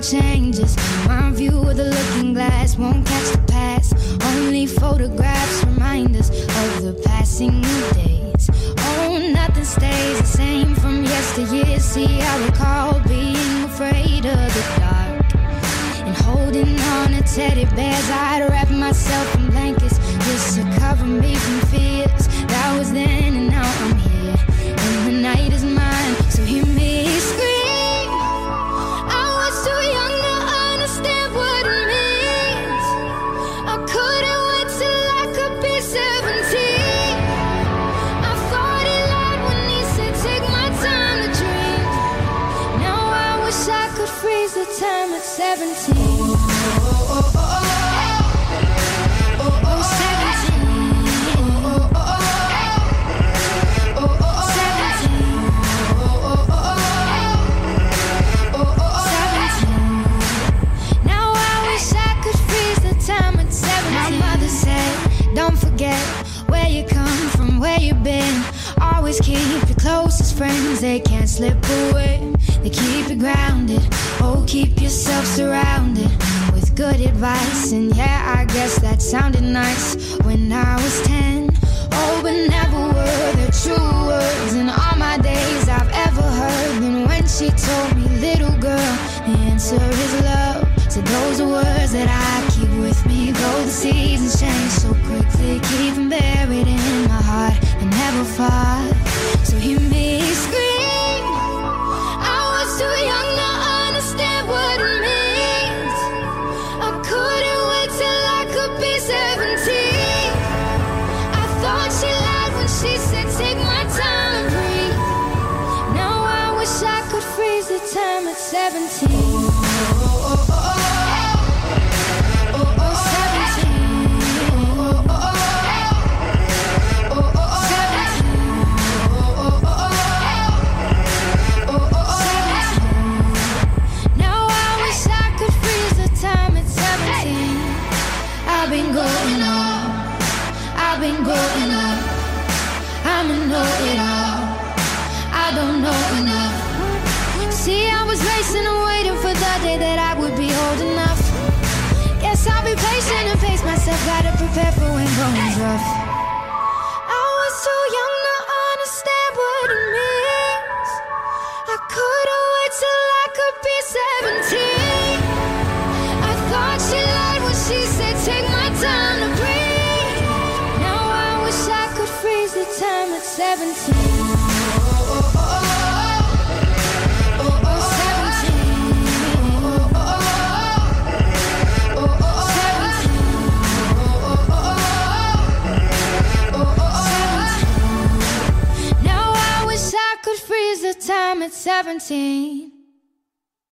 changes. My view of the looking glass won't catch the past. Only photographs remind us of the passing of days. Oh, nothing stays the same from yesteryear. See, I recall being afraid of the dark and holding on to teddy bears. I'd wrap myself in blankets just to cover me from fears. That was then and now I'm here, and the night is mine, so hear me scream. I was too young to understand what it means. I couldn't wait till I could be 17. I thought he lied when he said take my time to dream. Now I wish I could freeze the time at 17. Don't forget where you come from, where you've been. Always keep your closest friends, they can't slip away. They keep you grounded, oh, keep yourself surrounded with good advice. And yeah, I guess that sounded nice when I was 10. Oh, but never were there true words in all my days I've ever heard than when she told me, little girl, the answer is love. So those are words that I keep with me. Though the seasons change so quickly, keep them buried in my heart and never far. So hear me scream. I was too young to understand what it means. I couldn't wait till I could be 17. I thought she lied when she said take my time and breathe. Now I wish I could freeze the time at 17. I've been growing up, I'm a know-it-all, I don't know enough. See, I was racing and waiting for the day that I would be old enough. Guess I'll be patient and pace myself, gotta prepare for when going's rough. I was too young to understand what it means. I couldn't wait till I could be 17. I thought she lied when she said take my time to breathe. Freeze the time at 17. Now I wish I could freeze the time at 17.